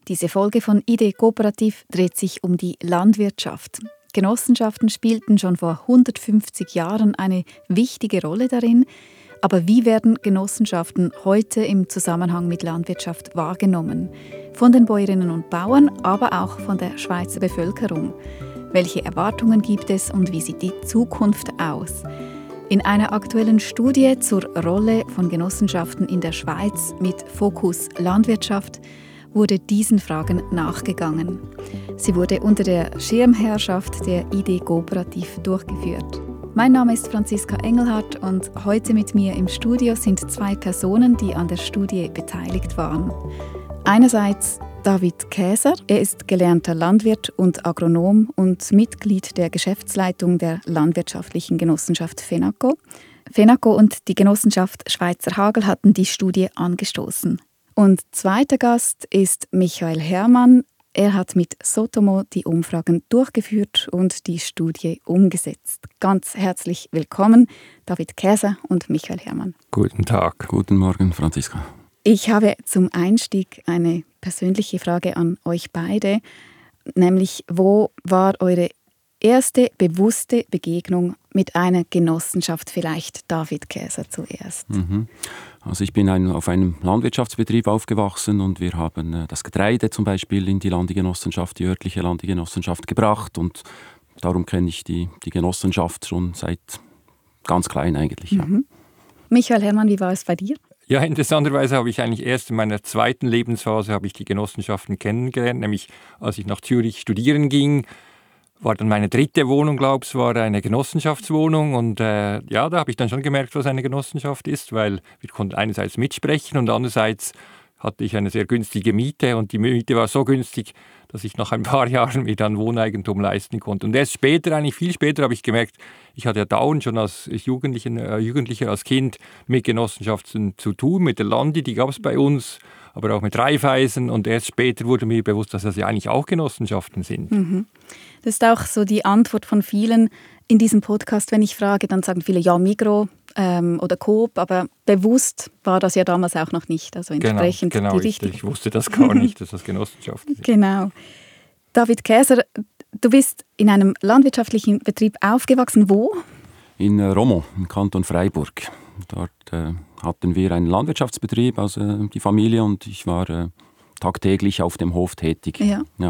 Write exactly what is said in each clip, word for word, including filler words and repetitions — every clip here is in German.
Diese Folge von Idee Kooperativ dreht sich um die Landwirtschaft. Genossenschaften spielten schon vor hundertfünfzig Jahren eine wichtige Rolle darin. Aber wie werden Genossenschaften heute im Zusammenhang mit Landwirtschaft wahrgenommen? Von den Bäuerinnen und Bauern, aber auch von der Schweizer Bevölkerung. Welche Erwartungen gibt es und wie sieht die Zukunft aus? In einer aktuellen Studie zur Rolle von Genossenschaften in der Schweiz mit Fokus Landwirtschaft wurde diesen Fragen nachgegangen. Sie wurde unter der Schirmherrschaft der Idee Kooperativ durchgeführt. Mein Name ist Franziska Engelhardt und heute mit mir im Studio sind zwei Personen, die an der Studie beteiligt waren. Einerseits David Käser. Er ist gelernter Landwirt und Agronom und Mitglied der Geschäftsleitung der landwirtschaftlichen Genossenschaft FENACO. FENACO und die Genossenschaft Schweizer Hagel hatten die Studie angestoßen. Und zweiter Gast ist Michael Herrmann. Er hat mit Sotomo die Umfragen durchgeführt und die Studie umgesetzt. Ganz herzlich willkommen, David Käser und Michael Herrmann. Guten Tag. Guten Morgen, Franziska. Ich habe zum Einstieg eine persönliche Frage an euch beide, nämlich wo war eure erste bewusste Begegnung mit einer Genossenschaft, vielleicht David Käser zuerst? Mhm. Also ich bin ein, auf einem Landwirtschaftsbetrieb aufgewachsen und wir haben äh, das Getreide zum Beispiel in die Landesgenossenschaft, die örtliche Landesgenossenschaft gebracht und darum kenne ich die, die Genossenschaft schon seit ganz klein eigentlich. Ja. Mhm. Michael Herrmann, wie war es bei dir? Ja, interessanterweise habe ich eigentlich erst in meiner zweiten Lebensphase habe ich die Genossenschaften kennengelernt, nämlich als ich nach Zürich studieren ging, war dann meine dritte Wohnung, glaube ich, war eine Genossenschaftswohnung und äh, ja, da habe ich dann schon gemerkt, was eine Genossenschaft ist, weil wir konnten einerseits mitsprechen und andererseits hatte ich eine sehr günstige Miete und die Miete war so günstig, dass ich nach ein paar Jahren mir dann Wohneigentum leisten konnte. Und erst später, eigentlich viel später, habe ich gemerkt, ich hatte ja dauernd schon als Jugendlicher, äh, Jugendlicher, als Kind mit Genossenschaften zu tun, mit der Landi, die gab es bei uns, aber auch mit Raiffeisen. Und erst später wurde mir bewusst, dass das ja eigentlich auch Genossenschaften sind. Mhm. Das ist auch so die Antwort von vielen in diesem Podcast, wenn ich frage, dann sagen viele, ja, Migros ähm, oder Coop, aber bewusst war das ja damals auch noch nicht. Also entsprechend genau, genau, die richtige. Ich, ich wusste das gar nicht, dass das Genossenschaften sind. Genau. David Käser, du bist in einem landwirtschaftlichen Betrieb aufgewachsen. Wo? In äh, Romont, im Kanton Freiburg. Dort äh, hatten wir einen Landwirtschaftsbetrieb, also äh, die Familie, und ich war äh, tagtäglich auf dem Hof tätig. Ja. Ja.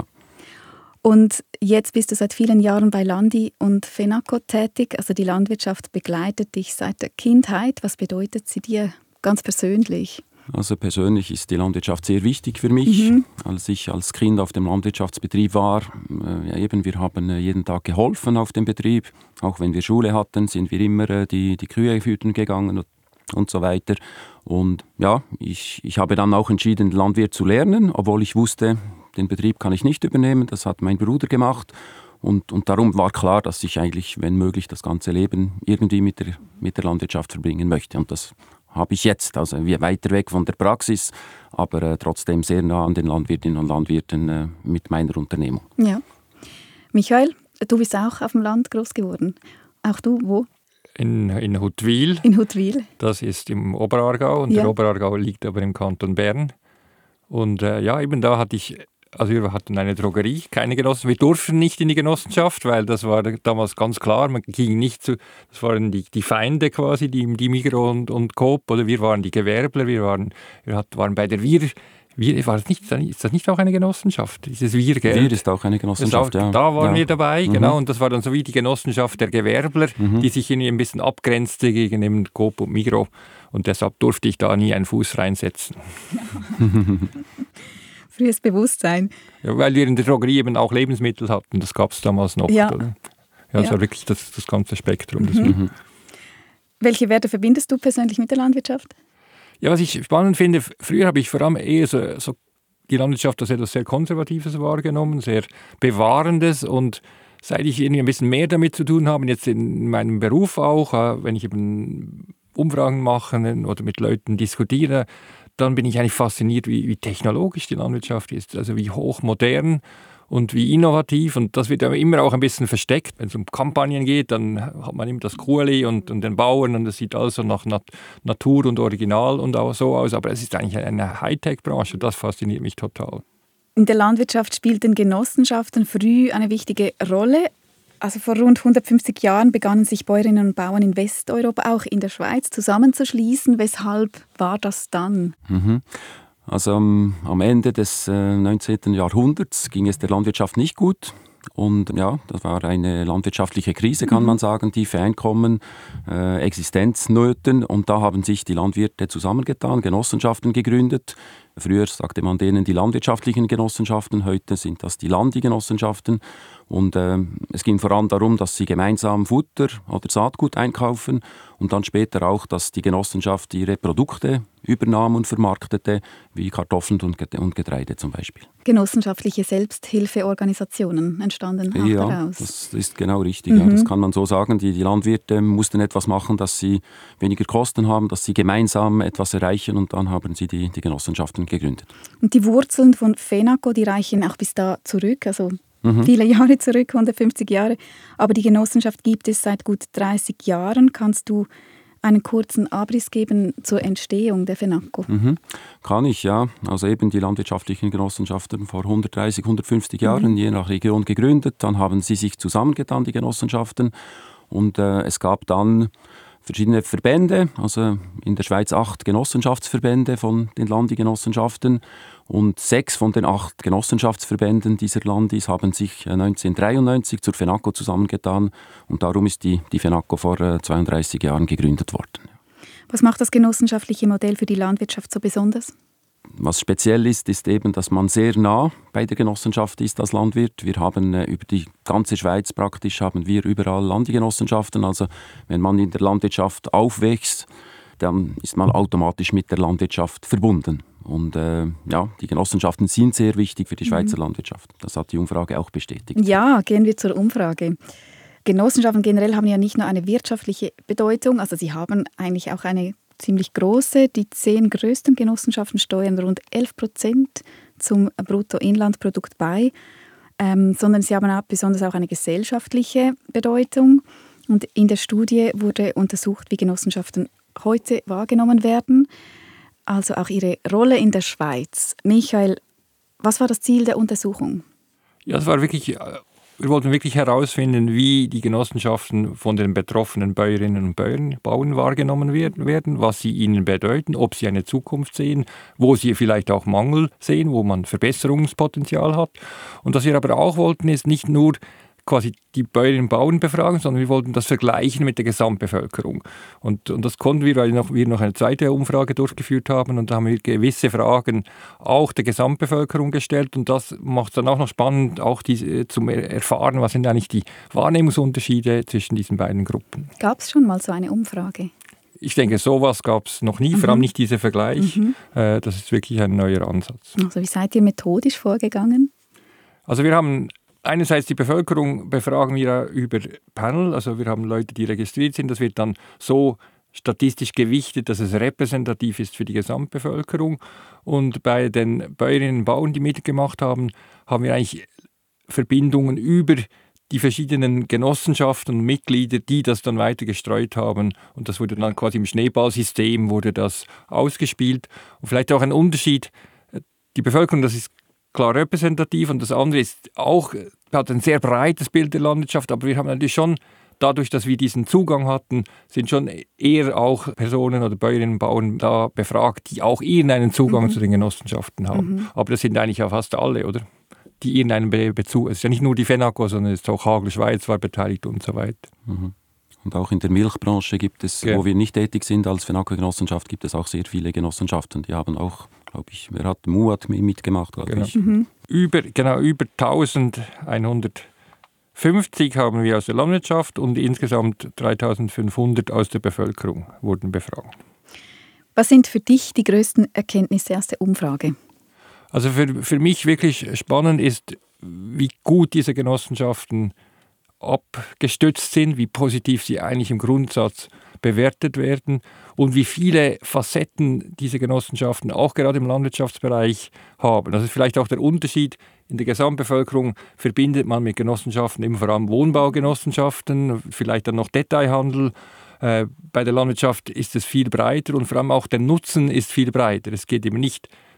Und jetzt bist du seit vielen Jahren bei Landi und FENACO tätig. Also die Landwirtschaft begleitet dich seit der Kindheit. Was bedeutet sie dir ganz persönlich? Also persönlich ist die Landwirtschaft sehr wichtig für mich. Mhm. Als ich als Kind auf dem Landwirtschaftsbetrieb war, äh, ja eben, wir haben äh, jeden Tag geholfen auf dem Betrieb. Auch wenn wir Schule hatten, sind wir immer äh, die, die Kühe füttern gegangen und, und so weiter. Und ja, ich, ich habe dann auch entschieden, Landwirt zu lernen, obwohl ich wusste, den Betrieb kann ich nicht übernehmen. Das hat mein Bruder gemacht. Und, und darum war klar, dass ich eigentlich, wenn möglich, das ganze Leben irgendwie mit der, mit der Landwirtschaft verbringen möchte. Und das habe ich jetzt, also weiter weg von der Praxis, aber äh, trotzdem sehr nah an den Landwirtinnen und Landwirten äh, mit meiner Unternehmung. Ja. Michael, du bist auch auf dem Land groß geworden. Auch du, wo? In, in Huttwil. In Huttwil. Das ist im Oberaargau und Ja. der Oberaargau liegt aber im Kanton Bern. Und äh, ja, eben da hatte ich, also wir hatten eine Drogerie, keine Genossenschaft. Wir durften nicht in die Genossenschaft, weil das war damals ganz klar, man ging nicht zu, das waren die, die Feinde quasi, die, die Migros und, und Coop, oder wir waren die Gewerbler, wir waren, wir hat, waren bei der Wir, Wir, war das nicht, ist das nicht auch eine Genossenschaft, dieses Wir, gell? Wir ist auch eine Genossenschaft, auch, ja. Da waren ja. wir dabei, mhm. genau, und das war dann so wie die Genossenschaft der Gewerbler, mhm. die sich irgendwie ein bisschen abgrenzte gegen eben Coop und Migros. Und deshalb durfte ich da nie einen Fuß reinsetzen. Frühes Bewusstsein. Ja, weil wir in der Drogerie eben auch Lebensmittel hatten, das gab es damals noch. Ja. Oder? Ja, das ja. war wirklich das, das ganze Spektrum. Mhm. Mhm. Welche Werte verbindest du persönlich mit der Landwirtschaft? Ja, was ich spannend finde, früher habe ich vor allem eher so, so die Landwirtschaft als etwas sehr Konservatives wahrgenommen, sehr Bewahrendes, und seit ich irgendwie ein bisschen mehr damit zu tun habe, jetzt in meinem Beruf auch, wenn ich eben Umfragen mache oder mit Leuten diskutiere, dann bin ich eigentlich fasziniert, wie, wie technologisch die Landwirtschaft ist, also wie hochmodern und wie innovativ, und das wird aber immer auch ein bisschen versteckt. Wenn es um Kampagnen geht, dann hat man immer das Kuhli und, und den Bauern, und das sieht also nach Nat- Natur und Original und auch so aus, aber es ist eigentlich eine Hightech-Branche, das fasziniert mich total. In der Landwirtschaft spielten Genossenschaften früh eine wichtige Rolle. Also vor rund hundertfünfzig Jahren begannen sich Bäuerinnen und Bauern in Westeuropa, auch in der Schweiz, zusammenzuschließen. Weshalb war das dann? Mhm. Also am, am Ende des äh, neunzehnten. Jahrhunderts ging es der Landwirtschaft nicht gut. Und ja, das war eine landwirtschaftliche Krise, kann man sagen, tiefe Einkommen, äh, Existenznöten. Und da haben sich die Landwirte zusammengetan, Genossenschaften gegründet. Früher sagte man denen die landwirtschaftlichen Genossenschaften, heute sind das die Landi-Genossenschaften. Und äh, es ging vor allem darum, dass sie gemeinsam Futter oder Saatgut einkaufen und dann später auch, dass die Genossenschaft ihre Produkte übernahm und vermarktete, wie Kartoffeln und Getreide zum Beispiel. Genossenschaftliche Selbsthilfeorganisationen entstanden auch ja, daraus. Das ist genau richtig. Mhm. Ja, das kann man so sagen. Die, die Landwirte mussten etwas machen, dass sie weniger Kosten haben, dass sie gemeinsam etwas erreichen und dann haben sie die, die Genossenschaften gegründet. Und die Wurzeln von FENACO, die reichen auch bis da zurück, also mhm. viele Jahre zurück, hundertfünfzig Jahre. Aber die Genossenschaft gibt es seit gut dreißig Jahren. Kannst du einen kurzen Abriss geben zur Entstehung der FENACO? Mhm. Kann ich, ja. Also eben die landwirtschaftlichen Genossenschaften vor hundertdreißig, hundertfünfzig Jahren, mhm. je nach Region gegründet. Dann haben sie sich zusammengetan, die Genossenschaften. Und äh, es gab dann verschiedene Verbände, also in der Schweiz acht Genossenschaftsverbände von den Landi-Genossenschaften. Und sechs von den acht Genossenschaftsverbänden dieser Landis haben sich neunzehnhundertdreiundneunzig zur FENACO zusammengetan. Und darum ist die, die FENACO vor zweiunddreißig Jahren gegründet worden. Was macht das genossenschaftliche Modell für die Landwirtschaft so besonders? Was speziell ist, ist eben, dass man sehr nah bei der Genossenschaft ist als Landwirt. Wir haben äh, über die ganze Schweiz praktisch haben wir überall Landi-Genossenschaften. Also wenn man in der Landwirtschaft aufwächst, dann ist man automatisch mit der Landwirtschaft verbunden. Und äh, ja, die Genossenschaften sind sehr wichtig für die Schweizer mhm. Landwirtschaft. Das hat die Umfrage auch bestätigt. Ja, gehen wir zur Umfrage. Genossenschaften generell haben ja nicht nur eine wirtschaftliche Bedeutung, also sie haben eigentlich auch eine ziemlich große. Die zehn größten Genossenschaften steuern rund elf Prozent zum Bruttoinlandprodukt bei, ähm, sondern sie haben auch besonders auch eine gesellschaftliche Bedeutung. Und in der Studie wurde untersucht, wie Genossenschaften heute wahrgenommen werden, also auch ihre Rolle in der Schweiz. Michael, was war das Ziel der Untersuchung? Ja, es war wirklich... Wir wollten wirklich herausfinden, wie die Genossenschaften von den betroffenen Bäuerinnen und Bauern, Bauern wahrgenommen werden, was sie ihnen bedeuten, ob sie eine Zukunft sehen, wo sie vielleicht auch Mangel sehen, wo man Verbesserungspotenzial hat. Und was wir aber auch wollten, ist nicht nur quasi die Bäuerinnen und Bauern befragen, sondern wir wollten das vergleichen mit der Gesamtbevölkerung. Und, und das konnten wir, weil noch, wir noch eine zweite Umfrage durchgeführt haben und da haben wir gewisse Fragen auch der Gesamtbevölkerung gestellt und das macht es dann auch noch spannend, auch die, zum Erfahren, was sind eigentlich die Wahrnehmungsunterschiede zwischen diesen beiden Gruppen. Gab es schon mal so eine Umfrage? Ich denke, sowas gab es noch nie, mhm. vor allem nicht dieser Vergleich. Mhm. Äh, das ist wirklich ein neuer Ansatz. Also wie seid ihr methodisch vorgegangen? Also wir haben einerseits die Bevölkerung befragen wir über Panel, also wir haben Leute, die registriert sind. Das wird dann so statistisch gewichtet, dass es repräsentativ ist für die Gesamtbevölkerung. Und bei den Bäuerinnen und Bauern, die mitgemacht haben, haben wir eigentlich Verbindungen über die verschiedenen Genossenschaften und Mitglieder, die das dann weiter gestreut haben. Und das wurde dann quasi im Schneeballsystem wurde das ausgespielt. Und vielleicht auch ein Unterschied, die Bevölkerung, das ist klar repräsentativ und das andere ist auch, hat ein sehr breites Bild der Landwirtschaft, aber wir haben natürlich schon, dadurch, dass wir diesen Zugang hatten, sind schon eher auch Personen oder Bäuerinnen und Bauern da befragt, die auch irgendeinen Zugang mhm. zu den Genossenschaften haben. Mhm. Aber das sind eigentlich ja fast alle, oder? Die irgendeinen Be- Bezug, es ist ja nicht nur die FENACO, sondern es ist auch Hagel Schweiz war beteiligt und so weiter. Mhm. Und auch in der Milchbranche gibt es, ja. wo wir nicht tätig sind als FENACO-Genossenschaft, gibt es auch sehr viele Genossenschaften. Die haben auch, glaube ich, wer hat, M U hat mitgemacht, glaube genau. ich. Mhm. Über, genau, über eintausendeinhundertfünfzig haben wir aus der Landwirtschaft und insgesamt dreitausendfünfhundert aus der Bevölkerung wurden befragt. Was sind für dich die größten Erkenntnisse aus der Umfrage? Also für, für mich wirklich spannend ist, wie gut diese Genossenschaften abgestützt sind, wie positiv sie eigentlich im Grundsatz bewertet werden und wie viele Facetten diese Genossenschaften auch gerade im Landwirtschaftsbereich haben. Das ist vielleicht auch der Unterschied. In der Gesamtbevölkerung verbindet man mit Genossenschaften eben vor allem Wohnbaugenossenschaften, vielleicht dann noch Detailhandel. Äh, bei der Landwirtschaft ist es viel breiter und vor allem auch der Nutzen ist viel breiter. Es geht eben nicht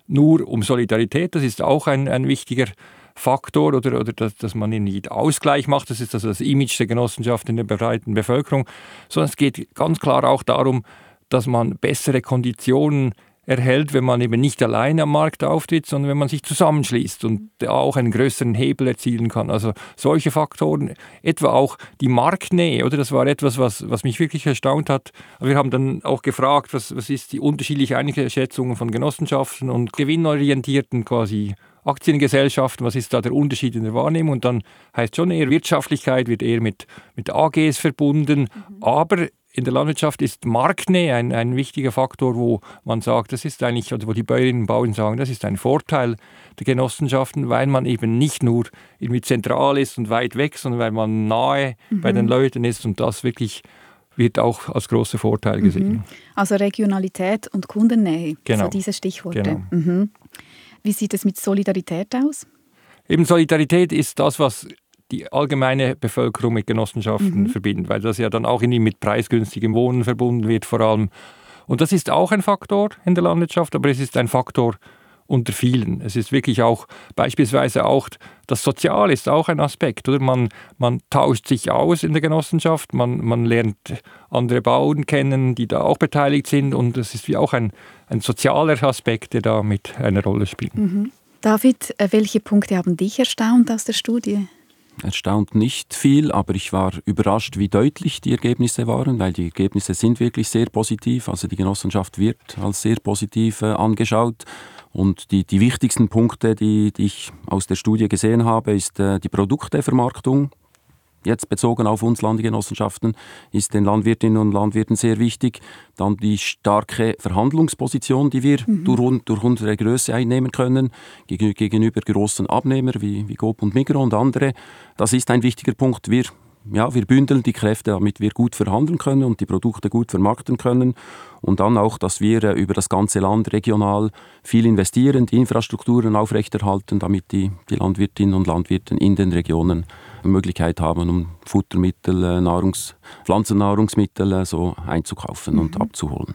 nur um Solidarität, das ist auch ein, ein wichtiger Faktor, oder, oder dass, dass man irgendwie Ausgleich macht, das ist also das Image der Genossenschaft in der breiten Bevölkerung, sondern es geht ganz klar auch darum, dass man bessere Konditionen erhält, wenn man eben nicht allein am Markt auftritt, sondern wenn man sich zusammenschließt und auch einen größeren Hebel erzielen kann. Also solche Faktoren, etwa auch die Marktnähe, oder? Das war etwas, was, was mich wirklich erstaunt hat. Wir haben dann auch gefragt, was, was ist die unterschiedliche Einschätzung von Genossenschaften und gewinnorientierten quasi Aktiengesellschaften, was ist da der Unterschied in der Wahrnehmung? Und dann heißt schon eher, Wirtschaftlichkeit wird eher mit, mit A Gs verbunden, mhm. aber in der Landwirtschaft ist Marktnähe ein, ein wichtiger Faktor, wo man sagt, das ist eigentlich, oder wo die Bäuerinnen und Bauern sagen, das ist ein Vorteil der Genossenschaften, weil man eben nicht nur irgendwie zentral ist und weit weg, sondern weil man nahe mhm. bei den Leuten ist und das wirklich wird auch als großer Vorteil gesehen. Mhm. Also Regionalität und Kundennähe, genau. So diese Stichworte. Genau. Mhm. Wie sieht es mit Solidarität aus? Eben Solidarität ist das, was die allgemeine Bevölkerung mit Genossenschaften mhm. verbindet, weil das ja dann auch irgendwie mit preisgünstigem Wohnen verbunden wird vor allem. Und das ist auch ein Faktor in der Landwirtschaft, aber es ist ein Faktor unter vielen. Es ist wirklich auch beispielsweise auch das Soziale ist auch ein Aspekt, oder? Man, man tauscht sich aus in der Genossenschaft, man, man lernt andere Bauern kennen, die da auch beteiligt sind und es ist wie auch ein, ein sozialer Aspekt, der da mit eine Rolle spielt. Mhm. David, welche Punkte haben dich erstaunt aus der Studie? Erstaunt nicht viel, aber ich war überrascht, wie deutlich die Ergebnisse waren, weil die Ergebnisse sind wirklich sehr positiv. Also die Genossenschaft wird als sehr positiv äh, angeschaut. Und die, die wichtigsten Punkte, die, die ich aus der Studie gesehen habe, ist äh, die Produktevermarktung. Jetzt bezogen auf uns Landgenossenschaften ist den Landwirtinnen und Landwirten sehr wichtig. Dann die starke Verhandlungsposition, die wir mhm. durch, durch unsere Größe einnehmen können, gegen, gegenüber großen Abnehmern wie, wie Coop und Migros und andere. Das ist ein wichtiger Punkt. Wir, ja, wir bündeln die Kräfte, damit wir gut verhandeln können und die Produkte gut vermarkten können. Und dann auch, dass wir äh, über das ganze Land regional viel investieren, die Infrastrukturen aufrechterhalten, damit die, die Landwirtinnen und Landwirte in den Regionen eine Möglichkeit haben, um Futtermittel, äh, Nahrungs-, Pflanzennahrungsmittel äh, so einzukaufen mhm. und abzuholen.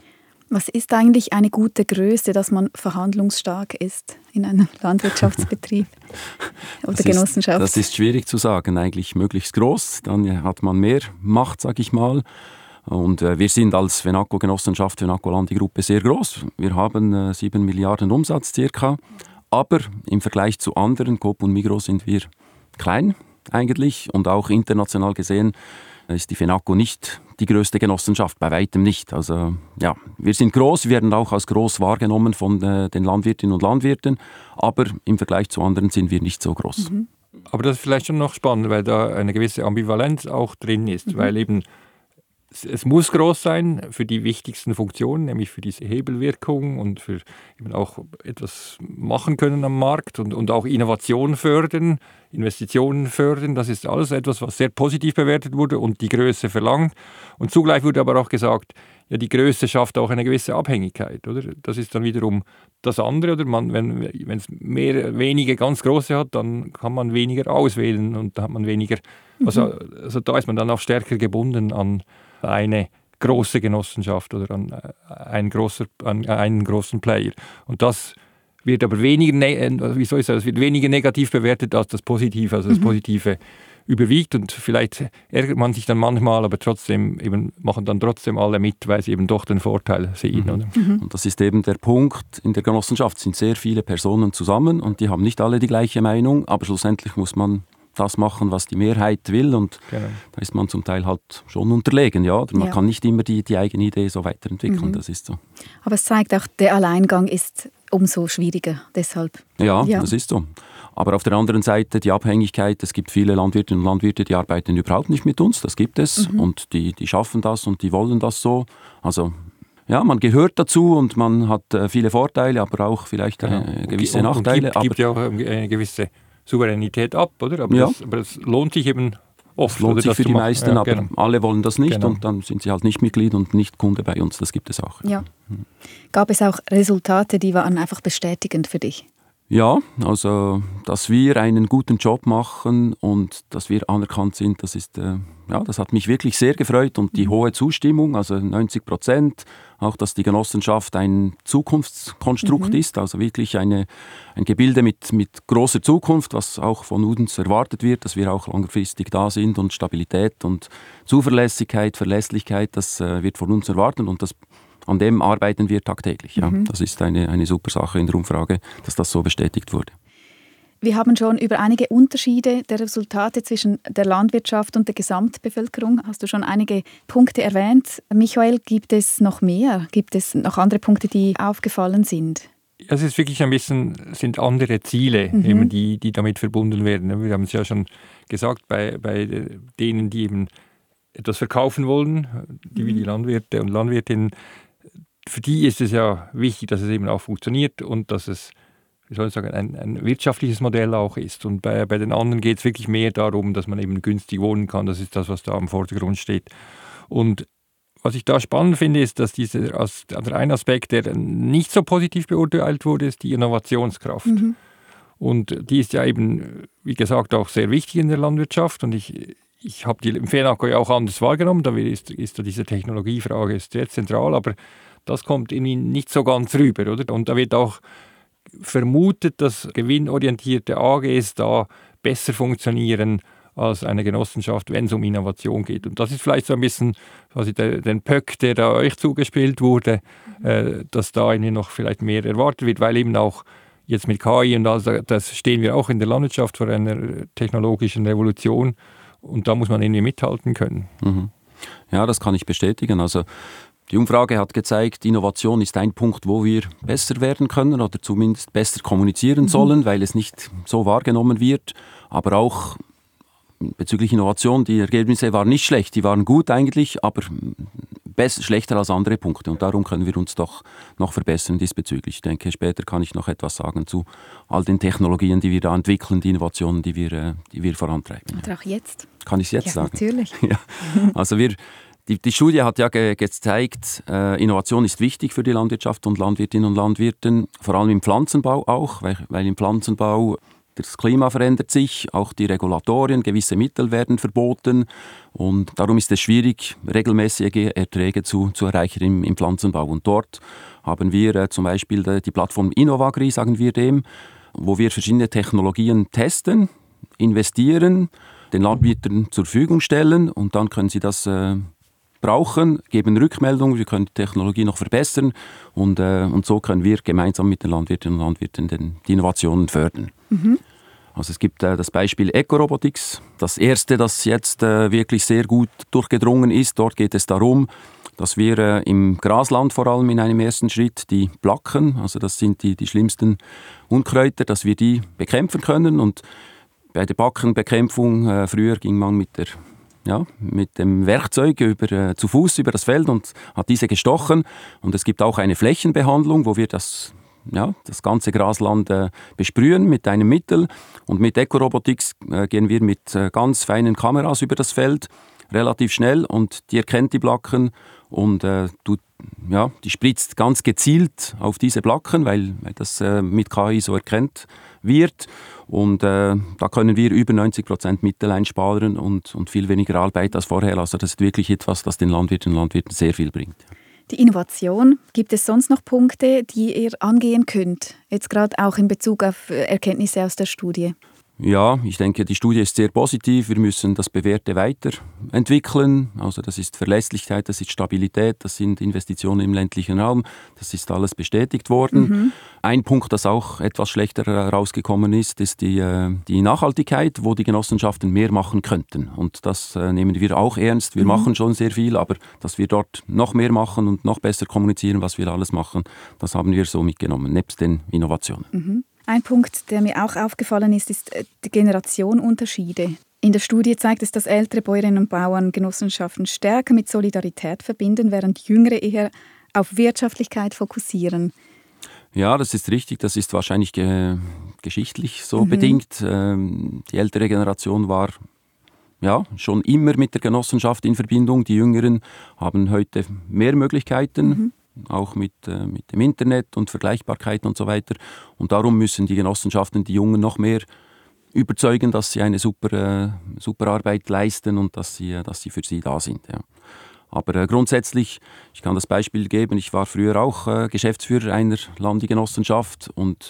Was ist eigentlich eine gute Größe, dass man verhandlungsstark ist in einem Landwirtschaftsbetrieb oder das Genossenschaft? Ist, das ist schwierig zu sagen, eigentlich möglichst groß, dann hat man mehr Macht, sage ich mal. Und äh, wir sind als Fenaco-Genossenschaft, Fenaco-Landi-Gruppe sehr groß. Wir haben äh, sieben Milliarden Umsatz circa, aber im Vergleich zu anderen, Coop und Migros, sind wir klein eigentlich und auch international gesehen ist die Fenaco nicht die größte Genossenschaft, bei weitem nicht. Also ja, wir sind groß, wir werden auch als groß wahrgenommen von äh, den Landwirtinnen und Landwirten, aber im Vergleich zu anderen sind wir nicht so groß. Mhm. Aber das ist vielleicht schon noch spannend, weil da eine gewisse Ambivalenz auch drin ist, mhm. weil eben es, es muss groß sein für die wichtigsten Funktionen, nämlich für diese Hebelwirkung und für eben auch etwas machen können am Markt und, und auch Innovation fördern, Investitionen fördern. Das ist alles etwas, was sehr positiv bewertet wurde und die Größe verlangt. Und zugleich wurde aber auch gesagt, ja, die Größe schafft auch eine gewisse Abhängigkeit, oder? Das ist dann wiederum das andere, oder? Man, wenn wenn es mehr, wenige ganz große hat, dann kann man weniger auswählen und da hat man weniger, also, also da ist man dann auch stärker gebunden an eine große Genossenschaft oder an einen, großer, an einen großen Player. Und das wird aber weniger, wie soll ich sagen, es wird weniger negativ bewertet als das Positive. Also das Positive überwiegt und vielleicht ärgert man sich dann manchmal, aber trotzdem eben machen dann trotzdem alle mit, weil sie eben doch den Vorteil sehen. Mhm. Oder? Mhm. Und das ist eben der Punkt, in der Genossenschaft sind sehr viele Personen zusammen und die haben nicht alle die gleiche Meinung, aber schlussendlich muss man das machen, was die Mehrheit will und genau. Da ist man zum Teil halt schon unterlegen. Ja? Oder man ja. kann nicht immer die, die eigene Idee so weiterentwickeln, mhm. das ist so. Aber es zeigt auch, der Alleingang ist umso schwieriger, deshalb. Ja, ja, das ist so. Aber auf der anderen Seite die Abhängigkeit, es gibt viele Landwirtinnen und Landwirte, die arbeiten überhaupt nicht mit uns, das gibt es mhm. und die, die schaffen das und die wollen das so. Also ja, man gehört dazu und man hat äh, viele Vorteile, aber auch vielleicht äh, genau. gewisse und, und, Nachteile. Es gibt, gibt ja auch eine gewisse Souveränität ab, oder? Aber, ja. das, aber das lohnt sich eben oft. Das lohnt oder, sich für die machen. meisten, ja, aber genau. alle wollen das nicht genau. und dann sind sie halt nicht Mitglied und nicht Kunde bei uns. Das gibt es auch. Ja. Gab es auch Resultate, die waren einfach bestätigend für dich? Ja, also dass wir einen guten Job machen und dass wir anerkannt sind, das ist, äh, ja, das hat mich wirklich sehr gefreut und die hohe Zustimmung, also neunzig Prozent, auch dass die Genossenschaft ein Zukunftskonstrukt mhm. ist, also wirklich eine, ein Gebilde mit, mit großer Zukunft, was auch von uns erwartet wird, dass wir auch langfristig da sind und Stabilität und Zuverlässigkeit, Verlässlichkeit, das äh, wird von uns erwartet und das an dem arbeiten wir tagtäglich. Ja. Mhm. Das ist eine, eine super Sache in der Umfrage, dass das so bestätigt wurde. Wir haben schon über einige Unterschiede der Resultate zwischen der Landwirtschaft und der Gesamtbevölkerung. Hast du schon einige Punkte erwähnt? Michael, gibt es noch mehr? Gibt es noch andere Punkte, die aufgefallen sind? Es ist wirklich ein bisschen, sind andere Ziele, mhm. eben die, die damit verbunden werden. Wir haben es ja schon gesagt, bei, bei denen, die eben etwas verkaufen wollen, die mhm. wie die Landwirte und Landwirtinnen, für die ist es ja wichtig, dass es eben auch funktioniert und dass es, wie soll ich sagen, ein, ein wirtschaftliches Modell auch ist. Und bei, bei den anderen geht es wirklich mehr darum, dass man eben günstig wohnen kann. Das ist das, was da im Vordergrund steht. Und was ich da spannend finde, ist, dass dieser, also der eine Aspekt, der nicht so positiv beurteilt wurde, ist die Innovationskraft. Mhm. Und die ist ja eben, wie gesagt, auch sehr wichtig in der Landwirtschaft. Und ich, ich habe die im Fenaco ja auch anders wahrgenommen. Da ist, ist diese Technologiefrage ist sehr zentral, aber das kommt irgendwie nicht so ganz rüber, oder? Und da wird auch vermutet, dass gewinnorientierte A Gs da besser funktionieren als eine Genossenschaft, wenn es um Innovation geht. Und das ist vielleicht so ein bisschen quasi der, den Pöck, der da euch zugespielt wurde, äh, dass da irgendwie noch vielleicht mehr erwartet wird, weil eben auch jetzt mit K I und all das stehen wir auch in der Landwirtschaft vor einer technologischen Revolution und da muss man irgendwie mithalten können. Mhm. Ja, das kann ich bestätigen. Also die Umfrage hat gezeigt, Innovation ist ein Punkt, wo wir besser werden können oder zumindest besser kommunizieren mhm. sollen, weil es nicht so wahrgenommen wird. Aber auch bezüglich Innovation, die Ergebnisse waren nicht schlecht, die waren gut eigentlich, aber besser, schlechter als andere Punkte. Und darum können wir uns doch noch verbessern diesbezüglich. Ich denke, später kann ich noch etwas sagen zu all den Technologien, die wir da entwickeln, die Innovationen, die wir, die wir vorantreiben. Oder auch jetzt. Kann ich es jetzt ja, sagen? Natürlich. Ja. Also wir Die, die Studie hat ja ge- gezeigt, äh, Innovation ist wichtig für die Landwirtschaft und Landwirtinnen und Landwirte, vor allem im Pflanzenbau auch, weil, weil im Pflanzenbau das Klima verändert sich, auch die Regulatorien, gewisse Mittel werden verboten und darum ist es schwierig, regelmäßige Erträge zu, zu erreichen im, im Pflanzenbau. Und dort haben wir äh, zum Beispiel die, die Plattform Innovagri, sagen wir dem, wo wir verschiedene Technologien testen, investieren, den Landwirten zur Verfügung stellen und dann können sie das äh, brauchen, geben Rückmeldung, wir können die Technologie noch verbessern und, äh, und so können wir gemeinsam mit den Landwirtinnen und Landwirten den, die Innovationen fördern. Mhm. Also es gibt äh, das Beispiel Ecorobotics, das erste, das jetzt äh, wirklich sehr gut durchgedrungen ist. Dort geht es darum, dass wir äh, im Grasland vor allem in einem ersten Schritt die Placken, also das sind die, die schlimmsten Unkräuter, dass wir die bekämpfen können. Und bei der Backenbekämpfung äh, früher ging man mit der Ja, mit dem Werkzeug über, äh, zu Fuß über das Feld und hat diese gestochen. Und es gibt auch eine Flächenbehandlung, wo wir das, ja, das ganze Grasland äh, besprühen mit einem Mittel. Und mit Ecorobotics äh, gehen wir mit äh, ganz feinen Kameras über das Feld, relativ schnell. Und die erkennt die Placken und äh, tut, ja, die spritzt ganz gezielt auf diese Placken, weil, weil das äh, mit K I so erkannt wird. Und äh, da können wir über neunzig Prozent Mittel einsparen und, und viel weniger Arbeit als vorher. Also das ist wirklich etwas, das den Landwirtinnen und Landwirten sehr viel bringt. Die Innovation, gibt es sonst noch Punkte, die ihr angehen könnt? Jetzt gerade auch in Bezug auf Erkenntnisse aus der Studie. Ja, ich denke, die Studie ist sehr positiv. Wir müssen das Bewährte weiterentwickeln. Also das ist Verlässlichkeit, das ist Stabilität, das sind Investitionen im ländlichen Raum. Das ist alles bestätigt worden. Mhm. Ein Punkt, das auch etwas schlechter herausgekommen ist, ist die, die Nachhaltigkeit, wo die Genossenschaften mehr machen könnten. Und das nehmen wir auch ernst. Wir mhm. machen schon sehr viel, aber dass wir dort noch mehr machen und noch besser kommunizieren, was wir alles machen, das haben wir so mitgenommen, nebst den Innovationen. Mhm. Ein Punkt, der mir auch aufgefallen ist, ist die Generationenunterschiede. In der Studie zeigt es, dass ältere Bäuerinnen und Bauern Genossenschaften stärker mit Solidarität verbinden, während Jüngere eher auf Wirtschaftlichkeit fokussieren. Ja, das ist richtig. Das ist wahrscheinlich ge- geschichtlich so mhm. bedingt. Ähm, die ältere Generation war ja schon immer mit der Genossenschaft in Verbindung. Die Jüngeren haben heute mehr Möglichkeiten. Mhm. auch mit, äh, mit dem Internet und Vergleichbarkeit und so weiter. Und darum müssen die Genossenschaften die Jungen noch mehr überzeugen, dass sie eine super, äh, super Arbeit leisten und dass sie, äh, dass sie für sie da sind. Ja. Aber äh, grundsätzlich, ich kann das Beispiel geben, ich war früher auch äh, Geschäftsführer einer Landesgenossenschaft und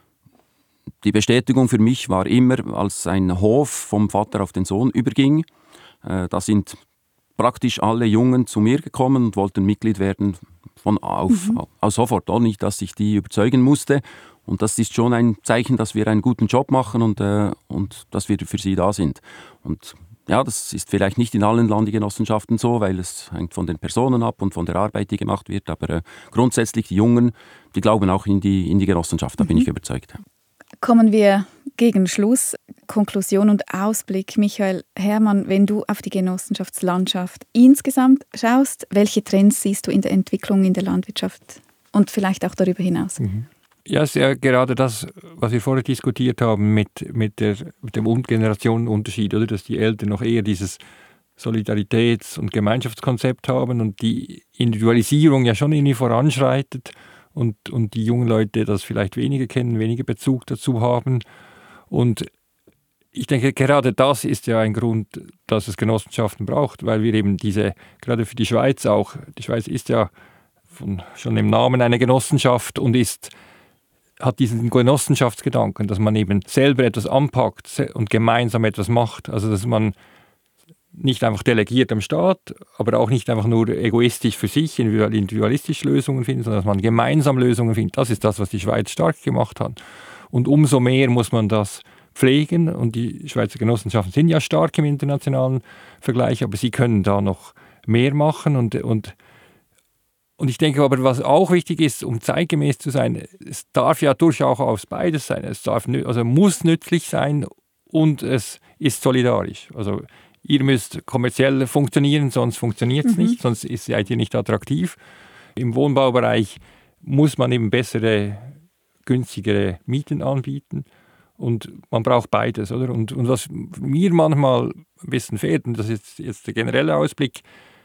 die Bestätigung für mich war immer, als ein Hof vom Vater auf den Sohn überging, äh, da sind praktisch alle Jungen zu mir gekommen und wollten Mitglied werden von auf, mhm. aus sofort, auch nicht, dass ich die überzeugen musste. Und das ist schon ein Zeichen, dass wir einen guten Job machen und, äh, und dass wir für sie da sind. Und ja, das ist vielleicht nicht in allen Landesgenossenschaften so, weil es hängt von den Personen ab und von der Arbeit, die gemacht wird. Aber äh, grundsätzlich die Jungen, die glauben auch in die, in die Genossenschaft, da bin mhm. ich überzeugt. Kommen wir gegen Schluss. Konklusion und Ausblick. Michael Hermann, wenn du auf die Genossenschaftslandschaft insgesamt schaust, welche Trends siehst du in der Entwicklung in der Landwirtschaft und vielleicht auch darüber hinaus? Mhm. Ja, es ist ja gerade das, was wir vorher diskutiert haben mit, mit, der, mit dem Generationenunterschied, oder? Dass die Eltern noch eher dieses Solidaritäts- und Gemeinschaftskonzept haben und die Individualisierung ja schon irgendwie voranschreitet und, und die jungen Leute das vielleicht weniger kennen, weniger Bezug dazu haben. Und ich denke, gerade das ist ja ein Grund, dass es Genossenschaften braucht, weil wir eben diese, gerade für die Schweiz auch, die Schweiz ist ja von, schon im Namen eine Genossenschaft und ist hat diesen Genossenschaftsgedanken, dass man eben selber etwas anpackt und gemeinsam etwas macht. Also dass man nicht einfach delegiert am Staat, aber auch nicht einfach nur egoistisch für sich, individualistisch Lösungen findet, sondern dass man gemeinsam Lösungen findet. Das ist das, was die Schweiz stark gemacht hat. Und umso mehr muss man das pflegen. Und die Schweizer Genossenschaften sind ja stark im internationalen Vergleich, aber sie können da noch mehr machen und, und Und ich denke aber, was auch wichtig ist, um zeitgemäß zu sein, es darf ja durchaus beides sein. Es darf, also muss nützlich sein und es ist solidarisch. Also ihr müsst kommerziell funktionieren, sonst funktioniert es mhm. nicht, sonst seid ihr nicht attraktiv. Im Wohnbaubereich muss man eben bessere, günstigere Mieten anbieten und man braucht beides, oder? Und, und was mir manchmal ein bisschen fehlt, und das ist jetzt der generelle Ausblick,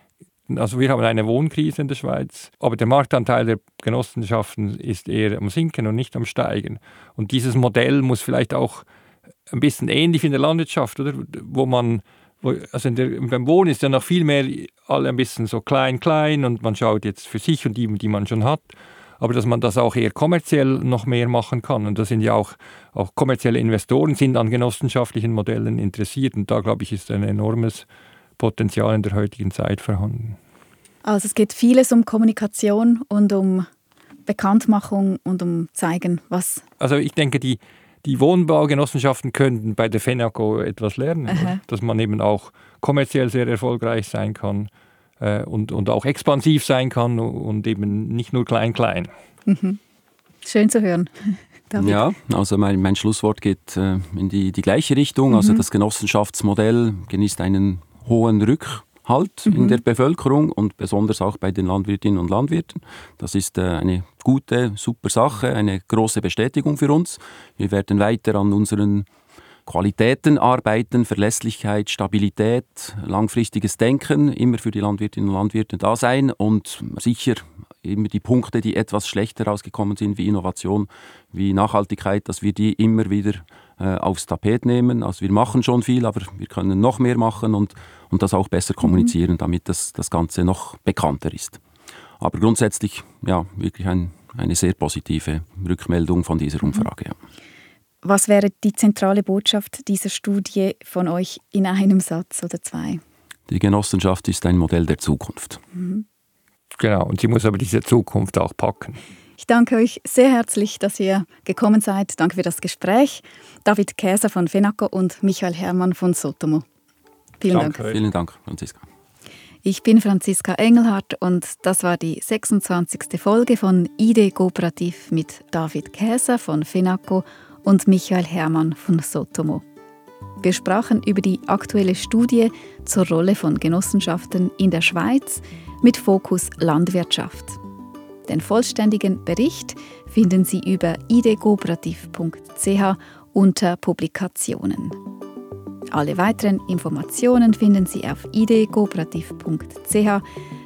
also wir haben eine Wohnkrise in der Schweiz, aber der Marktanteil der Genossenschaften ist eher am Sinken und nicht am Steigen. Und dieses Modell muss vielleicht auch ein bisschen ähnlich wie in der Landwirtschaft, oder? Wo man, wo, also in der, beim Wohnen ist ja noch viel mehr alle ein bisschen so klein, klein und man schaut jetzt für sich und die, die man schon hat. Aber dass man das auch eher kommerziell noch mehr machen kann. Und da sind ja auch, auch kommerzielle Investoren sind an genossenschaftlichen Modellen interessiert. Und da, glaube ich, ist ein enormes Potenzial in der heutigen Zeit vorhanden. Also es geht vieles um Kommunikation und um Bekanntmachung und um Zeigen, was... Also ich denke, die, die Wohnbaugenossenschaften könnten bei der FENACO etwas lernen, dass man eben auch kommerziell sehr erfolgreich sein kann äh, und, und auch expansiv sein kann und eben nicht nur klein-klein. Mhm. Schön zu hören. David? Ja, also mein, mein Schlusswort geht äh, in die, die gleiche Richtung. Mhm. Also das Genossenschaftsmodell genießt einen hohen Rückhalt mhm. in der Bevölkerung und besonders auch bei den Landwirtinnen und Landwirten. Das ist äh, eine gute, super Sache, eine große Bestätigung für uns. Wir werden weiter an unseren Qualitäten arbeiten, Verlässlichkeit, Stabilität, langfristiges Denken, immer für die Landwirtinnen und Landwirte da sein und sicher immer die Punkte, die etwas schlechter rausgekommen sind, wie Innovation, wie Nachhaltigkeit, dass wir die immer wieder äh, aufs Tapet nehmen. Also wir machen schon viel, aber wir können noch mehr machen und, und das auch besser kommunizieren, damit das, das Ganze noch bekannter ist. Aber grundsätzlich, ja, wirklich ein, eine sehr positive Rückmeldung von dieser Umfrage. Ja. Was wäre die zentrale Botschaft dieser Studie von euch in einem Satz oder zwei? Die Genossenschaft ist ein Modell der Zukunft. Mhm. Genau, und sie muss aber diese Zukunft auch packen. Ich danke euch sehr herzlich, dass ihr gekommen seid. Danke für das Gespräch. David Käser von FENACO und Michael Hermann von Sotomo. Vielen danke. Dank. Vielen Dank, Franziska. Ich bin Franziska Engelhardt und das war die sechsundzwanzigste Folge von I D Kooperativ mit David Käser von FENACO und Michael Hermann von Sotomo. Wir sprachen über die aktuelle Studie zur Rolle von Genossenschaften in der Schweiz mit Fokus Landwirtschaft. Den vollständigen Bericht finden Sie über i d kooperativ punkt c h unter Publikationen. Alle weiteren Informationen finden Sie auf i d kooperativ punkt c h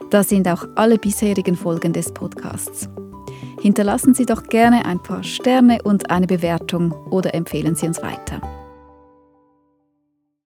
Da sind auch alle bisherigen Folgen des Podcasts. Hinterlassen Sie doch gerne ein paar Sterne und eine Bewertung oder empfehlen Sie uns weiter.